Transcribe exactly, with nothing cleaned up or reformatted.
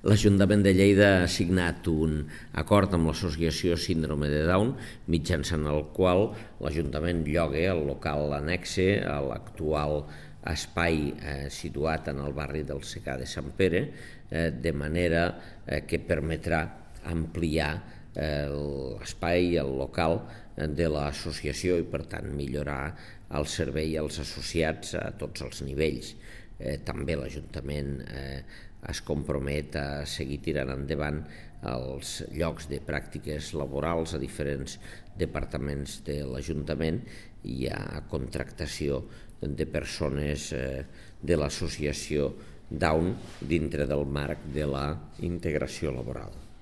L'Ajuntament de Lleida ha signat un acord amb l'Associació Síndrome de Down, mitjançant el qual l'Ajuntament lloga el local annexe a l'actual espai eh, situat en el barri del Secà de Sant Pere, eh, de manera eh, que permetrà ampliar eh, l'espai, el local de l'associació i, per tant, millorar el servei als associats a tots els nivells. Eh, també l'Ajuntament eh, es compromet a seguir tirant endavant els llocs de pràctiques laborals a diferents departaments de l'Ajuntament i a contractació de persones eh, de l'associació Down dintre del marc de la integració laboral.